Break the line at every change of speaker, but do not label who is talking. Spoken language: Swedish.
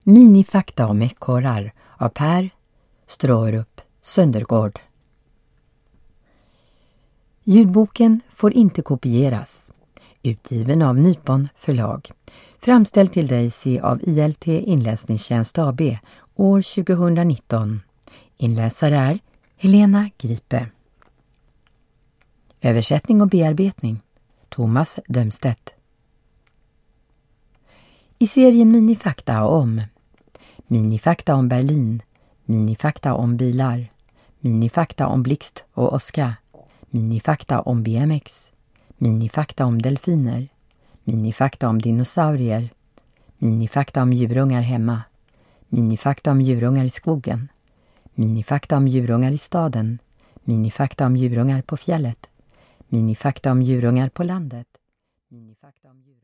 Minifakta om ekorrar av Per Strårup Söndergård. Ljudboken får inte kopieras. Utgiven av Nypon förlag. Framställd till dig av ILT Inläsningstjänst AB år 2019. Inläsare är Helena Gripe. Översättning och bearbetning Thomas Dömstedt. I serien Minifakta om Berlin, Minifakta om bilar, Minifakta om Blixt och Oskar, Minifakta om BMX, Minifakta om delfiner, Minifakta om dinosaurier, Minifakta om djurungar hemma, Minifakta om djurungar i skogen, Minifakta om djurungar i staden, Minifakta om djurungar på fjället, Minifakta om djurungar på landet, Minifakta om djur